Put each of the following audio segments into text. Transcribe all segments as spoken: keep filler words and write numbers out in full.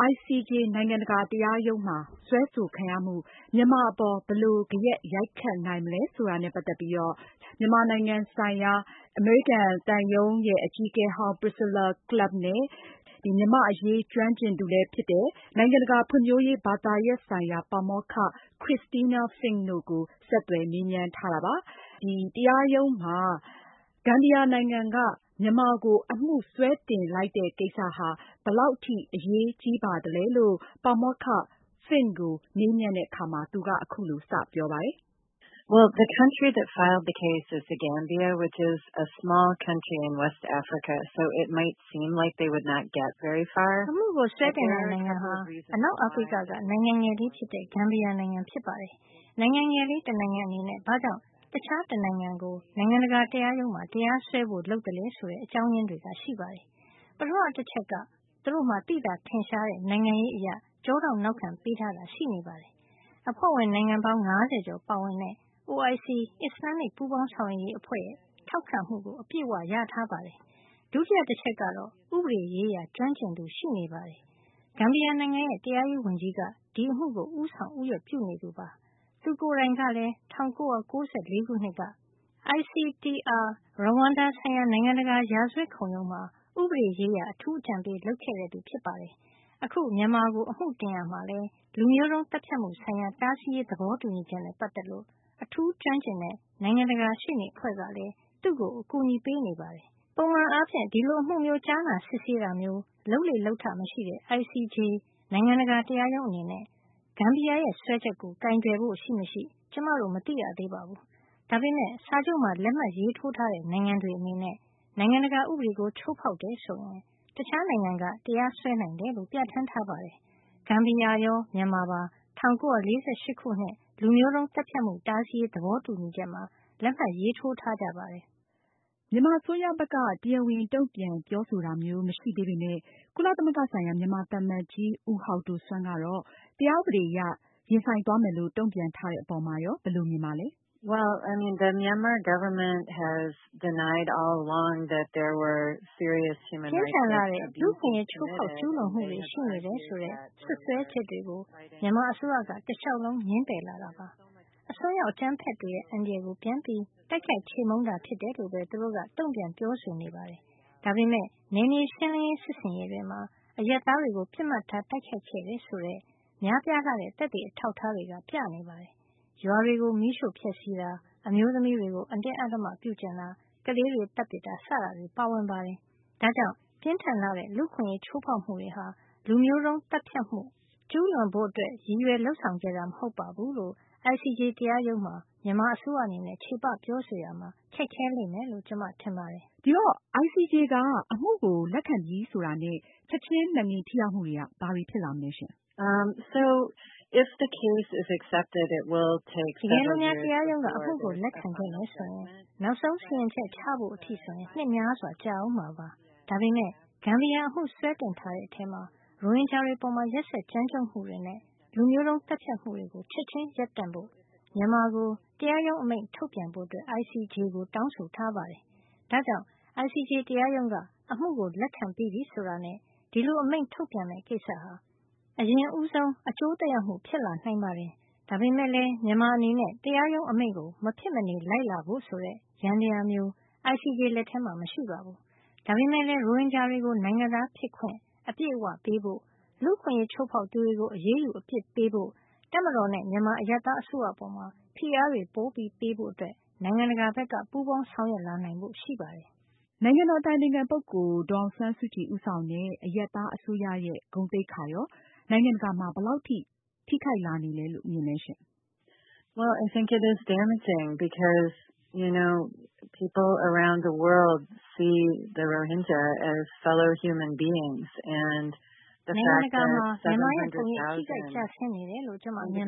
I C J နိုင်ငံတကာတရားရုံးမှာစွဲဆိုခံရမှုမြန်မာအပေါ်ဘယ်လိုဂယက်ရိုက်ခတ်နိုင်မလဲဆိုတာနဲ့ပတ်သက်ပြီးတော့မြန်မာနိုင်ငံဆိုင်ရာအမေရိကန်သံရုံးရဲ့အကြီးအကဲဟောင်း Priscilla Clapp နဲ့ဒီမြန်မာအရေးကျွမ်းကျင်သူလည်းဖြစ်တဲ့နိုင်ငံတကာဖွံ့ဖြိုးရေးဘာသာရပ်ဆိုင်ရာပါမောက္ခ Christina Fink တို့ကိုဆက်သွယ်မေးမြန်းထားတာပါ။ဒီတရားရုံးမှာဂမ်ဘီယာနိုင်ငံကမြန်မာကိုအမှုစွဲတင်လိုက်တဲ့ကိစ္စဟာဘယ်လောက်ထိအရေးကြီးပါသလဲလို့ပါမောက္ခ Fink ကိုမေးမြန်းတဲ့အခါမှာသူကအခုလိုစပြောပါတယ်။ Well, the country that filed the case is the Gambia, which is a small country in West Africa, so it might seem like they would not get very far. အမှုကိုစွဲတင်တဲ့နိုင်ငံဟာအနောက်အာဖရိကကနိုင်ငံငယ်လေးဖြစ်တဲ့ဂမ်ဘီယာနိုင်ငံဖြစ်ပါတယ်။နိုင်ငံငယ်လေးတစ်နိုင်ငံအနေနဲ့ဘာကြောင့်တခြားတစ်နိုင်ငံကိုနိုင်ငံတကာတရားရုံးမှာတရားစွဲဖို့လုပ်တယ်လဲဆိုတဲ့အကြောင်းရင်းတွေကရှိပါတယ်။ပထမတစ်ချက်ကသူတို့မှာတိတာထင်ရှားတဲ့နိုင်ငံရေးအရာကြောတောင်နောက်ခံပေးထားတာရှိနေပါတယ်။အဖွဲ့ဝင်နိုင်ငံပေါင်း၅၀ကျော်ပါဝင်တဲ့ O I C အစ္စလာမစ်ပူးပေါင်းဆောင်ရွက်ရေးအဖွဲ့ရဲ့ထောက်ခံမှုကိုအပြည့်အဝရထားပါတယ်။ဒုတိယတစ်ချက်ကတော့ဥပဒေရေးရာကျွမ်းကျင်သူရှိနေပါတယ်။ဂမ်ဘီယာနိုင်ငံရဲ့တရားရေးဝန်ကြီးကဒီအမှုကိုဦးဆောင်ဦးရွက်ပြုနေသူပါ။သူကိုယ်တိုင်ကလည်း၁၉၉၄ခုနှစ်က I C T R ရဝမ်ဒါဆိုင်ရာနိုင်ငံတကာရာဇဝတ်ခုံရုံးမှာဥပဒေရေးရာအထူးအကြံပေးလုပ်ခဲ့တဲ့သူဖြစ်ပါတယ်။အခုမြန်မာကိုအမှုတင်ရမှာလဲလူမျိုးတုံးတပ်ဖြတ်မှုဆိုင်ရာတားဆီးရေးသဘောတူညီချက်နဲ့ပတ်သက်လို့အထူးကျွမ်းကျင်တဲ့နိုင်ငံတကာရှေ့နေအဖွဲ့ကလည်းသူ့ကိုအကူအညီပေးနေပါတယ်။ပုံမှန်အားဖြင့်ဒီလိုအမှုမျိုးကြားနာစစ်ဆေးတာမျိုးလုပ်လေလုပ်ထမရှိတဲ့ I C J နိုင်ငံတကာတရားရုံးအနေနဲ့ဂမ်ဘီယာရဲ့စွဲချက်ကိုကင်တွယ်ဖို့ရှိမရှိကျမတို့မသိရသေးပါဘူး။ဒါပေမဲ့စာချုပ်မှာလက်မှတ်ရေးထိုးထားတဲ့နိုင်ငံတွေအနေနဲ့နိုင်ငံတကာဥပဒေကိုချိုးဖောက်တယ်ဆိုရင်တခြားနိုင်ငံကတရားစွဲနိုင်တယ်လို့ပြဋ္ဌာန်းထားပါတယ်။ဂမ်ဘီယာရောမြန်မာပါ၁၉၄၈ခုနှစ်လူမျိုးတုံးတပ်ဖြတ်မှုတားဆီးရေးသဘောတူညီချက်မှာလက်မှတ်ရေးထိုးထားကြပါတယ်။မြန်မာအစိုးရဘက်ကတရားဝင်တုံ့ပြန်ပြောဆိုတာမျိုးမရှိသေးပေမဲ့ကုလသမဂ္ဂဆိုင်ရာမြန်မာသံအမတ်ကြီးဦးဟောက်ဒိုဆွမ်းကတော့တရားဥပဒေအရရင်ဆိုင်သွားမယ်လို့တုံ့ပြန်ထားတဲ့အပေါ်မှာရောဘယ်လိုမြင်ပါလဲ။ Well, I mean, the Myanmar government has denied all along that there were serious human rights abuses လူ့ခွင့်ရေးချိုးဖောက်ကျူးလွန်မှုတွေရှိနေတယ်ဆိုတဲ့ဆွဆွဲချက်တွေကိုမြန်မာအစိုးရကတလျှောက်လုံးငြင်းပယ်လာတာပါ။အစွန်းရောက်အကြမ်းဖက်တွေရဲ့အန္တရာယ်ကိုပြန်ပြီးတိုက်ခိုက်ချေမှုန်းတာဖြစ်တယ်လို့ပဲသူတို့ကတုံ့ပြန်ပြောဆိုနေပါတယ်။ဒါပေမဲ့နယ်မြေရှင်းလင်းရေးစစ်ဆင်ရေးတွေမှာအရပ်သားတွေကိုပြစ်မှတ်ထားတိုက်ခိုက်ခဲ့တယ်ဆိုတဲ့များပြားလာတဲ့သက်သေအထောက်အထားတွေကပြနေပါတယ်။ရွာတွေကိုမီးရှို့ဖျက်ဆီးတာအမျိုးသမီးတွေကိုအတင်းအဓမ္မပြုကျင့်တာကလေးတွေတပ်ပစ်တာစတာတွေပါဝင်ပါတယ်။ဒါကြောင့်ပြင်းထန်လာတဲ့လူ့ခွင့်ရေးချိုးဖောက်မှုတွေဟာလူမျိုးတုံးတပ်ဖြတ်မှုကျူးလွန်ဖို့အတွက်ရည်ရွယ်လှုပ်ဆောင်ခဲ့တာမဟုတ်ပါဘူးလို့ I C J တရားရုံးမှာမြန်မာအစိုးရအနေနဲ့ခြေပပြောဆိုရမှာခက်ခဲလိမ့်မယ်လို့ကျမထင်ပါတယ်။ဒီတော့ I C J ကအမှုကိုလက်ခံပြီးဆိုတာနဲ့ချက်ချင်းလက်ငင်းထိရောက်မှုတွေကဘာတွေဖြစ်လာမလဲရှင်။ Um, so if the case is accepted, it will take several years before there is a settlement. နောက်ဆုံးစီရင်ချက်ချဖို့အထိဆိုရင်နှစ်များစွာကြာအောင်မှာပါ။ဒါပေမဲ့ဂမ်ဘီယာအမှုဆွဲတင်ထားတဲ့အထက်မှာရိုဟင်ဂျာတွေပေါ်မှာရက်စက်ကြမ်းကြုတ်မှုတွေနဲ့လူမျိုးတုံးတပ်ဖြတ်မှုတွေကိုချက်ချင်းရပ်တန့်ဖို့မြန်မာကိုတရားရုံးအမိန့်ထုတ်ပြန်ဖို့အတွက် I C J ကိုတောင်းဆိုထားပါတယ်။ဒါကြောင့် I C J တရားရုံးကအမှုကိုလက်ခံပြီးပြီဆိုတာနဲ့ဒီလိုအမိန့်ထုတ်ပြန်တဲ့ကိစ္စဟာအရင်ဦးဆုံးအကျိုးသက်ရောက်မှုဖြစ်လာနိုင်ပါတယ်။ဒါပေမဲ့လည်းမြန်မာအနေနဲ့တရားရုံးအမိန့်ကိုမဖြစ်မနေလိုက်လာဖို့ဆိုတဲ့ရန်တရားမျိုး I C J လက်ထဲမှာမရှိပါဘူး။ဒါပေမဲ့လည်းရိုဟင်ဂျာတွေကိုနိုင်ငံသားဖြစ်ခွင့်အပြည့်အဝပေးဖို့လူ့ခွင့်ရေးချိုးဖောက်သူတွေကိုအရေးယူအပြစ်ပေးဖို့တပ်မတော်နဲ့မြန်မာအရပ်သားအစိုးရပေါ်မှာဖိအားတွေပိုပြီးပေးဖို့အတွက်နိုင်ငံတကာဘက်ကပူးပေါင်းဆောင်ရွက်လာနိုင်ဖို့ရှိပါတယ်။နိုင်ငံတော်အတိုင်ပင်ခံပုဂ္ဂိုလ်ဒေါ်အောင်ဆန်းစုကြည်ဦးဆောင်တဲ့အရပ်သားအစိုးရရဲ့ဂုဏ်သိက္ခာရောနိုင်ငံတကာမှာဘယ်လောက်ထိထိခိုက်လာနေလဲလို့မြင်လဲရှင်။ Well, I think it is damaging because, you know, people around the world see the Rohingya as fellow human beings and the fact that seven hundred thousand individuals felt like they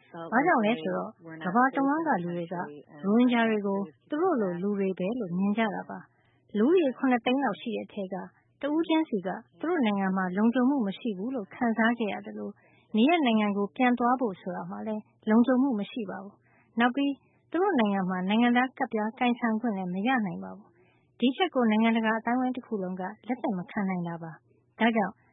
were not safe in the country and ရိုဟင်ဂျာတွေကိုသူတို့လိုလူတွေပဲလို့မြင်ကြတာပါ။လူတွေခုနှစ်သိန်းလောက်ရှိတဲ့အထက်ကတဦးချင်းစီကသူတို့နိုင်ငံမှာလုံခြုံမှုမရှိဘူးလို့ခံစားခဲ့ရတယ်လို့နေရနိုင်ငံကိုပြန်သွားဖို့ဆိုတာမှလည်းလုံခြုံမှုမရှိပါဘူး။နောက်ပြီးသူတို့နိုင်ငံမှာနိုင်ငံသားကပ်ပြားကင်ဆံခွင့်လည်းမရနိုင်ပါဘူး။ဒီချက်ကိုနိုင်ငံတကာအတိုင်းအဝိုင်းတစ်ခုလုံးကလက်သက်မခံနိုင်တာပါ။ဒါကြောင့်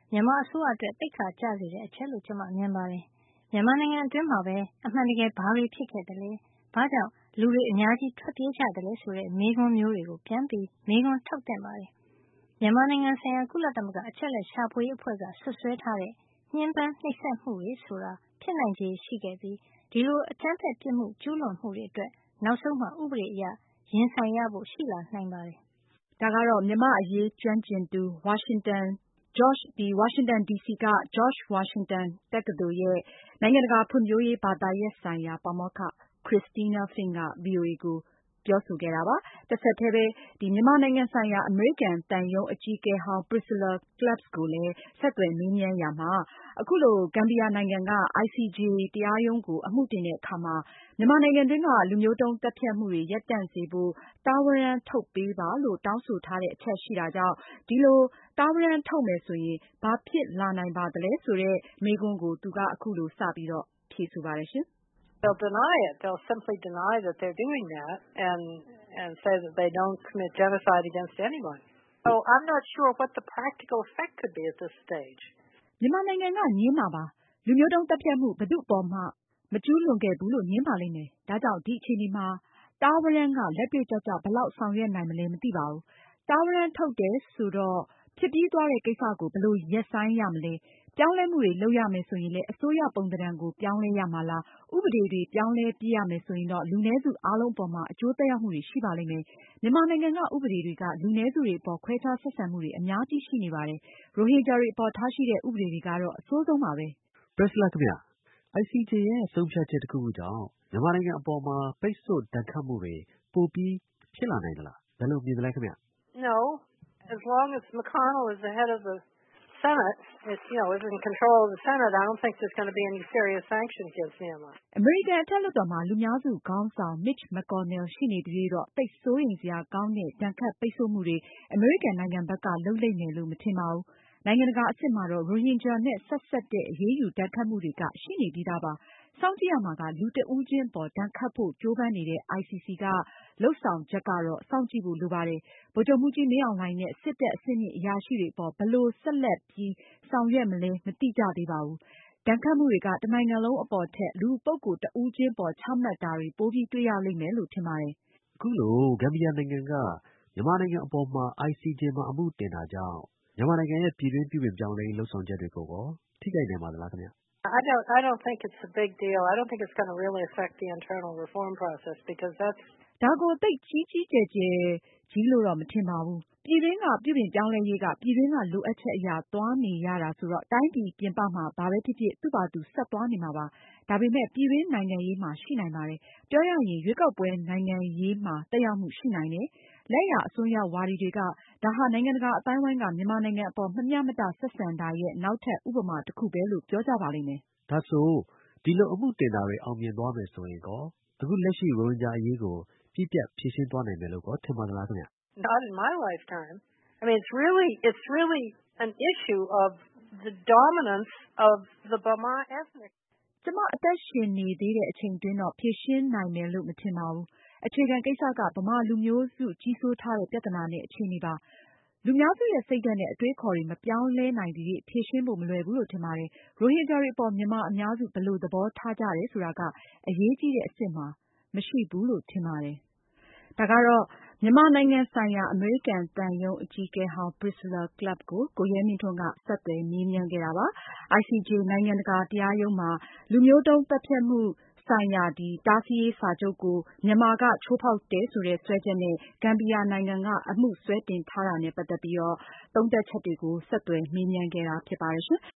မြန်မာအစိုးရအတွက်သိက္ခာကျစေတဲ့အချက်လို့ကျမမြင်ပါတယ်။မြန်မာနိုင်ငံအတွင်းမှာပဲအမှန်တကယ်ဘာတွေဖြစ်ခဲ့တယ်လဲ။ဘာကြောင့်လူတွေအများကြီးထွက်ပြေးကြတယ်လဲဆိုတဲ့မေးခွန်းမျိုးတွေကိုပြန်ပြီးမေးခွန်းထုတ်သင့်ပါတယ်။မြန်မာနိုင်ငံဆိုင်ရာကုလသမဂ္ဂအချက်လက်ရှာဖွေရေးအဖွဲ့ကဆွဆွဲထားတဲ့ညှဉ်းပန်းနှိပ်စက်မှုတွေဆိုတာဖြစ်နိုင်ခြေရှိခဲ့ပြီးဒီလိုအကြမ်းဖက်ပြစ်မှုကျူးလွန်မှုတွေအတွက်နောက်ဆုံးမှဥပဒေအရရင်ဆိုင်ရဖို့ရှိလာနိုင်ပါတယ်။ဒါကတော့မြန်မာအရေးကျွမ်းကျင်သူဝါရှင်တန် George ဒီဝါရှင်တန်ဒီစီက George Washington တက္ကသိုလ်ရဲ့နိုင်ငံတကာဖွံ့ဖြိုးရေးဘာသာရပ်ဆိုင်ရာပါမောက္ခ Christina Fink က ဗွီအိုအေကိုပြောဆိုခဲ့တာပါ။တစ်ဆက်တည်းပဲဒီမြန်မာနိုင်ငံဆိုင်ရာအမေရိကန်သံရုံးအကြီးအကဲဟောင်း Priscilla Clapp ကိုလည်းဆက်သွယ်မေးမြန်းရာမှာအခုလိုဂမ်ဘီယာနိုင်ငံက အိုင် စီ ဂျေ တရားရုံးကိုအမှုတင်တဲ့အခါမှာမြန်မာနိုင်ငံတွင်းကလူမျိုးတုံးသတ်ဖြတ်မှုတွေရပ်တန့်စေဖို့တားဝရမ်းထုတ်ပေးပါလို့တောင်းဆိုထားတဲ့အချက်ရှိတာကြောင့်ဒီလိုတားဝရမ်းထုတ်မယ်ဆိုရင်ဘာဖြစ်လာနိုင်ပါသလဲဆိုတဲ့မေးခွန်းကိုသူကအခုလိုစပြီးတော့ဖြေဆိုပါတယ်ရှင် They'll deny it. They'll simply deny that they're doing that and and say that they don't commit genocide against anyone. So I'm not sure what the practical effect could be at this stage. မြန်မာနိုင်ငံကညင်းမှာပါလူမျိုးတုံးတပ်ဖြတ်မှုဘယ်သူ့ပေါ်မှမကျူးလွန်ခဲ့ဘူးလို့ညင်းပါလိမ့်မယ်။ဒါကြောင့်ဒီအခြေအနေမှာတားဝရမ်းကလက်တွေ့ကျကျဘယ်လောက်ဆောင်ရွက်နိုင်မလဲမသိပါဘူး။တားဝရမ်းထုတ်တယ်ဆိုတော့ဖြစ်ပြီးသွားတဲ့ကိစ္စကိုဘယ်လိုရက်ဆိုင်ရမလဲပြောင်းလဲမှုတွေလုပ်ရမယ်ဆိုရင်လည်းအစိုးရပုံသဏ္ဍာန်ကိုပြောင်းလဲရမှာလားဥပဒေတွေပြောင်းလဲပြရမယ်ဆိုရင်တော့လူနည်းစုအားလုံးပေါ်မှာအကျိုးသက်ရောက်မှုတွေရှိပါလိမ့်မယ်။မြန်မာနိုင်ငံကဥပဒေတွေကလူနည်းစုတွေအပေါ်ခွဲခြားဆက်ဆံမှုတွေအများကြီးရှိနေပါတယ်။ရိုဟင်ဂျာတွေအပေါ်ထားရှိတဲ့ဥပဒေတွေကတော့အဆိုးဆုံးပါပဲ။ Priscilla ခင်ဗျာ အိုင် စီ ဂျေ ရဲ့ဆုံးဖြတ်ချက်တစ်ခုခုကြောင့်မြန်မာနိုင်ငံအပေါ်မှာပိတ်ဆို့ဒဏ်ခတ်မှုတွေပိုပြီးဖြစ်လာနိုင်သလားဘယ်လိုမြင်သလဲခင်ဗျာ No, as long as McConnell is the head of the Senate, it's, you know, is in control of the Senate, I don't think there's going to be any serious sanctions against Myanmar. အမေရိကန်အထက်လွှတ်တော်မှာလူများစုခေါင်းဆောင် Mitch McConnell ရှိနေသေးတော့သိစိုးရိမ်စရာကောင်းတဲ့ဒဏ်ခတ်ပိတ်ဆို့မှုတွေအမေရိကန်နိုင်ငံဘက်ကလုပ်လိမ့်မယ်လို့မထင်ပါဘူး။နိုင်ငံတကာအဆင့်မှာတော့ရိုဟင်ဂျာနဲ့ဆက်ဆက်တဲ့အရေးယူဒဏ်ခတ်မှုတွေကရှိနေပြီးသားပါ။စောင့်ကြည့်ရမှာကလူတဦးချင်းပေါ်ဒဏ်ခတ်ဖို့ကြိုးပမ်းနေတဲ့ အိုင် စီ စီ ကလုပ်ဆောင်ချက်ကတော့စောင့်ကြည့်ဖို့လိုပါတယ်။ဗိုလ်ချုပ်မှူးကြီးမင်းအောင်လှိုင်နဲ့စစ်တပ်အဆင့်မြင့်အရာရှိတွေပေါ်ဘယ်လိုဆက်လက်ပြီးဆောင်ရွက်မလဲမသိကြသေးပါဘူး။ဒဏ်ခတ်မှုတွေကတနိုင်ငံလုံးအပေါ်ထက်လူပုဂ္ဂိုလ်တဦးချင်းပေါ်ချမှတ်တာတွေပိုပြီးတွေ့ရလိမ့်မယ်လို့ထင်ပါတယ်။အခုလိုဂမ်ဘီယာနိုင်ငံကမြန်မာနိုင်ငံအပေါ်မှာ အိုင် စီ ဂျေ မှာအမှုတင်တာကြောင့်မြန်မာနိုင်ငံရဲ့ပြည်တွင်းပြုပြင်ပြောင်းလဲရေးလုပ်ဆောင်ချက်တွေကိုရောထိခိုက်နိုင်ပါသလားခင်ဗျ။ I don't I don't think it's a big deal. I don't think it's going to really affect the internal reform process because that's ဒါကိုသိကြီးကြီးကျယ်ကျယ်ကြီးလို့တော့မထင်ပါဘူး။ပြည်တွင်းကပြုပြင်ပြောင်းလဲရေးကပြည်တွင်းကလိုအပ်ချက်အရာသွားနေရတာဆိုတော့တိုင်းပြည်ပြင်ပမှာဘာပဲဖြစ်ဖြစ်သူ့ဘာသူဆက်သွားနေမှာပါ။ဒါပေမဲ့ပြည်တွင်းနိုင်ငံရေးမှာရှိနိုင်ပါတယ်။ပြောရရင်ရွေးကောက်ပွဲနိုင်ငံရေးမှာတက်ရောက်မှုရှိနိုင်တယ်။လက်ရအစွန်းရောက်ဝါဒီတွေကဒါဟာနိုင်ငံတကာအတိုင်းဝိုင်းကမြန်မာနိုင်ငံအပေါ်မမျှမတဆက်ဆံတာရဲ့နောက်ထပ်ဥပမာတစ်ခုပဲလို့ပြောကြပါလိမ့်မယ်။ဒါဆိုဒီလိုအမှုတင်တာတွေအောင်မြင်သွားမယ်ဆိုရင်ကောအခုလက်ရှိရိုဟင်ဂျာအရေးကိုပြည့်ပြတ်ဖြေရှင်းသွားနိုင်မယ်လို့ကောထင်ပါသလားခင်ဗျ Not in my lifetime. I mean, it's really, it's really an issue of the dominance of the Burma ethnic. ကျမအသက်ရှင်နေသေးတဲ့အချိန်တွင်းတော့ဖြေရှင်းနိုင်မယ်လို့မထင်ပါဘူး။အခြေခံကိစ္စကဗမာလူမျိုးစုကြီးစိုးထားတဲ့ပြဿနာနဲ့အခြေအနေပါ။လူများစုရဲ့စိတ်ဓာတ်နဲ့အတွေးခေါ်တွေမပြောင်းလဲနိုင်သေးဖြေရှင်းဖို့မလွယ်ဘူးလို့ထင်ပါတယ်။ရိုဟင်ဂျာတွေအပေါ်မြန်မာအများစုဘယ်လိုသဘောထားကြတယ်ဆိုတာကအရေးကြီးတဲ့အဆင့်မှာမရှိဘူးလို့ထင်ပါတယ်။ဒါကတော့မြန်မာနိုင်ငံဆိုင်ရာအမေရိကန်သံရုံးအကြီးအကဲဟောင်း Priscilla Clapp ကိုကိုရဲမင်းထွန်းကဆက်သွယ်မေးမြန်းခဲ့တာပါ။ အိုင် စီ ဂျေ နိုင်ငံတကာတရားရုံးမှာလူမျိုးတုံးသတ်ဖြတ်မှုဆိုင်ရာဒီတားဆီးရေးစာချုပ်ကိုမြန်မာကချိုးဖောက်တယ်ဆိုတဲ့စွဲချက်နဲ့ဂမ်ဘီယာနိုင်ငံကအမှုစွဲတင်ထားတာနဲ့ပတ်သက်ပြီးတော့သုံးသပ်ချက်တွေကိုဆက်သွယ်မေးမြန်းခဲ့တာဖြစ်ပါတယ်ရှင်။